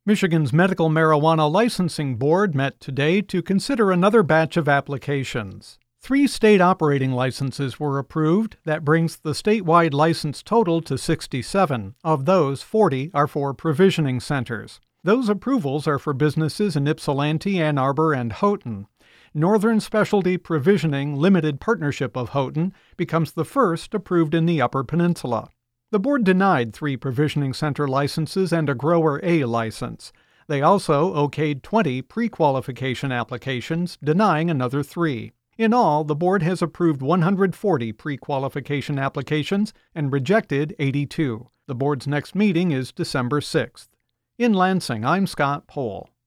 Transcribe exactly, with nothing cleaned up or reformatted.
Michigan's Medical Marijuana Licensing Board met today to consider another batch of applications. Three state operating licenses were approved. That brings the statewide license total to sixty-seven. Of those, forty are for provisioning centers. Those approvals are for businesses in Ypsilanti, Ann Arbor, and Houghton. Northern Specialty Provisioning Limited Partnership of Houghton becomes the first approved in the Upper Peninsula. The board denied three provisioning center licenses and a Grower A license. They also okayed twenty pre-qualification applications, denying another three. In all, the board has approved one hundred forty pre-qualification applications and rejected eighty-two. The board's next meeting is December sixth. In Lansing, I'm Scott Pohl.